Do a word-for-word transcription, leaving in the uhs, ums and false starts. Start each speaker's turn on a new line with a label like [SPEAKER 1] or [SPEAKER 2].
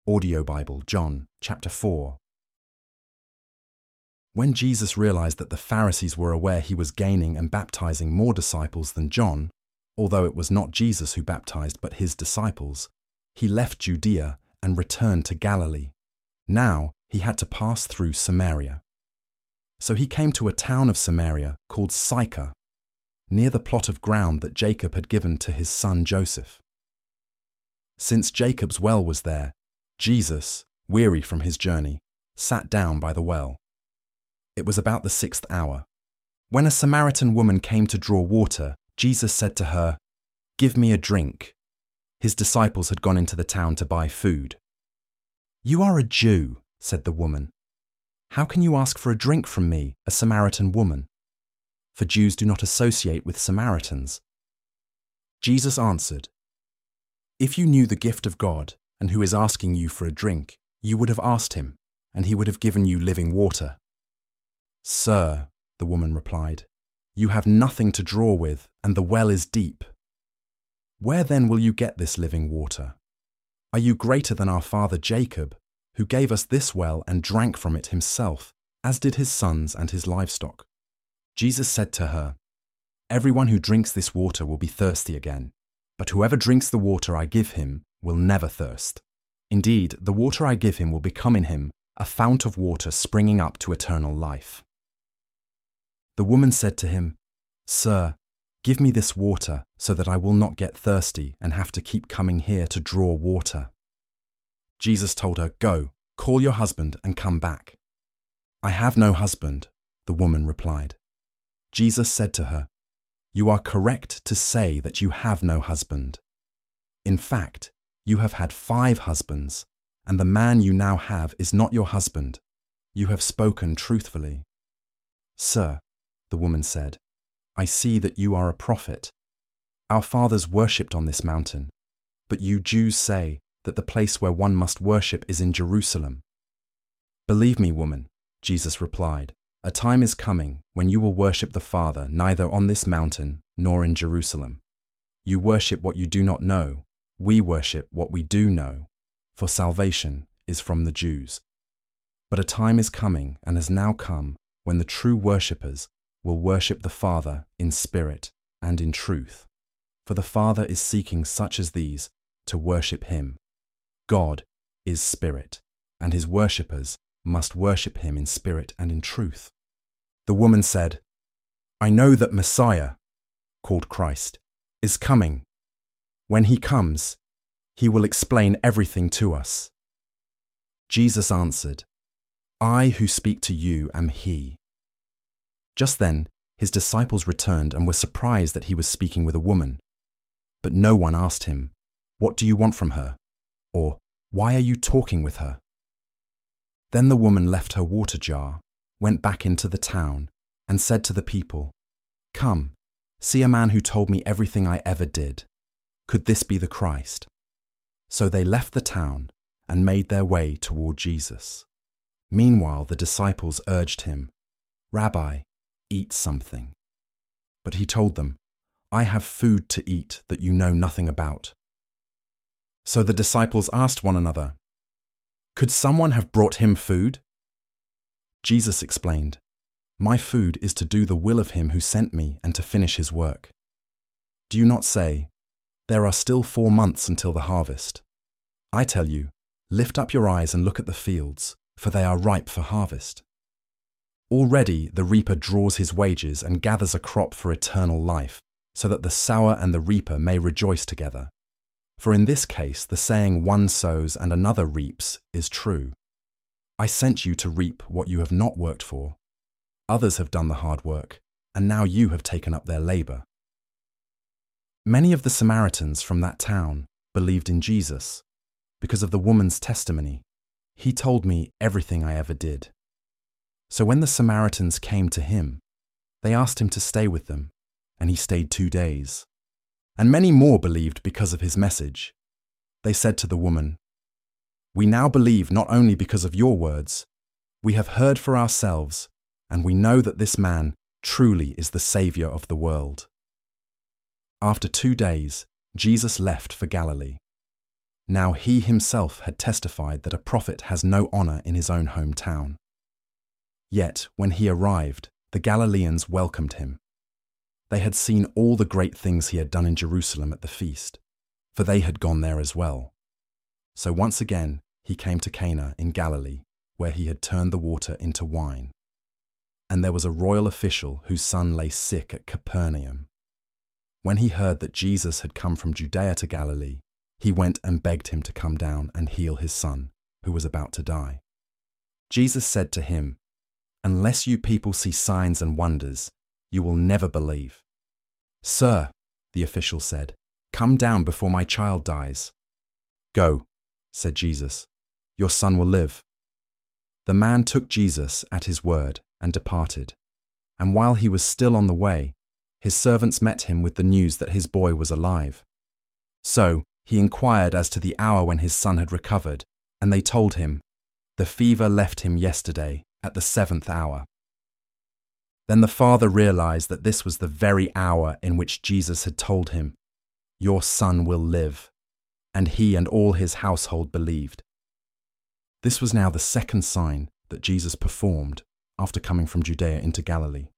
[SPEAKER 1] Audio Bible, John, chapter four. When Jesus realized that the Pharisees were aware he was gaining and baptizing more disciples than John, although it was not Jesus who baptized but his disciples, he left Judea and returned to Galilee. Now he had to pass through Samaria. So he came to a town of Samaria called Sychar, near the plot of ground that Jacob had given to his son Joseph. Since Jacob's well was there, Jesus, weary from his journey, sat down by the well. It was about the sixth hour. When a Samaritan woman came to draw water, Jesus said to her, "Give me a drink." His disciples had gone into the town to buy food. "You are a Jew," said the woman. "How can you ask for a drink from me, a Samaritan woman?" For Jews do not associate with Samaritans. Jesus answered, "If you knew the gift of God, and who is asking you for a drink, you would have asked him, and he would have given you living water." "Sir," the woman replied, "you have nothing to draw with, and the well is deep. Where then will you get this living water? Are you greater than our father Jacob, who gave us this well and drank from it himself, as did his sons and his livestock?" Jesus said to her, "Everyone who drinks this water will be thirsty again, but whoever drinks the water I give him will never thirst. Indeed, the water I give him will become in him a fount of water springing up to eternal life." The woman said to him, "Sir, give me this water so that I will not get thirsty and have to keep coming here to draw water." Jesus told her, "Go, call your husband and come back." "I have no husband," the woman replied. Jesus said to her, "You are correct to say that you have no husband. In fact, you have had five husbands, and the man you now have is not your husband. You have spoken truthfully." "Sir," the woman said, "I see that you are a prophet. Our fathers worshipped on this mountain, but you Jews say that the place where one must worship is in Jerusalem." "Believe me, woman," Jesus replied, "a time is coming when you will worship the Father neither on this mountain nor in Jerusalem. You worship what you do not know. We worship what we do know, for salvation is from the Jews. But a time is coming and has now come when the true worshippers will worship the Father in spirit and in truth, for the Father is seeking such as these to worship him. God is spirit, and his worshippers must worship him in spirit and in truth." The woman said, "I know that Messiah, called Christ, is coming. When he comes, he will explain everything to us." Jesus answered, "I who speak to you am he." Just then, his disciples returned and were surprised that he was speaking with a woman. But no one asked him, "What do you want from her?" or "Why are you talking with her?" Then the woman left her water jar, went back into the town, and said to the people, "Come, see a man who told me everything I ever did. Could this be the Christ?" So they left the town and made their way toward Jesus. Meanwhile, the disciples urged him, "Rabbi, eat something." But he told them, "I have food to eat that you know nothing about." So the disciples asked one another, "Could someone have brought him food?" Jesus explained, "My food is to do the will of him who sent me and to finish his work. Do you not say, 'There are still four months until the harvest'? I tell you, lift up your eyes and look at the fields, for they are ripe for harvest. Already the reaper draws his wages and gathers a crop for eternal life, so that the sower and the reaper may rejoice together. For in this case, the saying 'one sows and another reaps' is true. I sent you to reap what you have not worked for. Others have done the hard work, and now you have taken up their labor." Many of the Samaritans from that town believed in Jesus because of the woman's testimony. "He told me everything I ever did." So when the Samaritans came to him, they asked him to stay with them, and he stayed two days. And many more believed because of his message. They said to the woman, "We now believe not only because of your words. We have heard for ourselves, and we know that this man truly is the Savior of the world." After two days, Jesus left for Galilee. Now he himself had testified that a prophet has no honor in his own hometown. Yet, when he arrived, the Galileans welcomed him. They had seen all the great things he had done in Jerusalem at the feast, for they had gone there as well. So once again he came to Cana in Galilee, where he had turned the water into wine. And there was a royal official whose son lay sick at Capernaum. When he heard that Jesus had come from Judea to Galilee, he went and begged him to come down and heal his son, who was about to die. Jesus said to him, "Unless you people see signs and wonders, you will never believe." "Sir," the official said, "come down before my child dies." "Go," said Jesus, "your son will live." The man took Jesus at his word and departed. And while he was still on the way, his servants met him with the news that his boy was alive. So he inquired as to the hour when his son had recovered, and they told him, "The fever left him yesterday at the seventh hour." Then the father realized that this was the very hour in which Jesus had told him, "Your son will live," and he and all his household believed. This was now the second sign that Jesus performed after coming from Judea into Galilee.